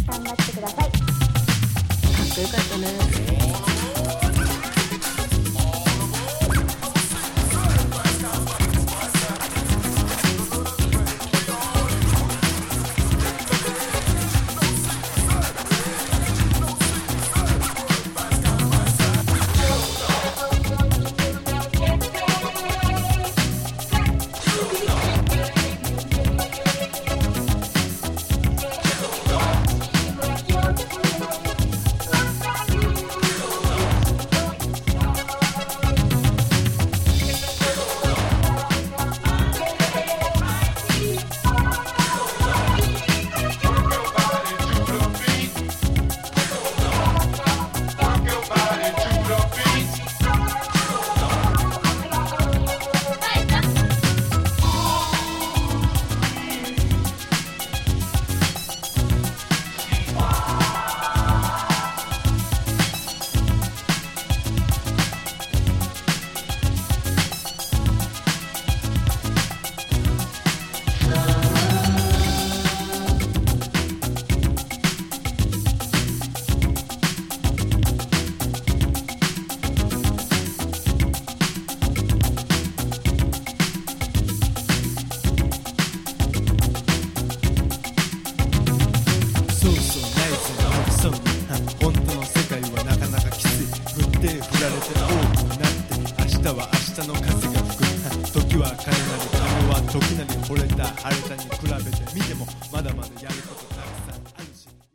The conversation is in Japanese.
頑張ってください。かっこよかったね。 本当の世界はなかなかきつい。振って振られて大きくなって、明日は明日の風が吹く。時は金なり金は時なり惚れた晴れたに比べ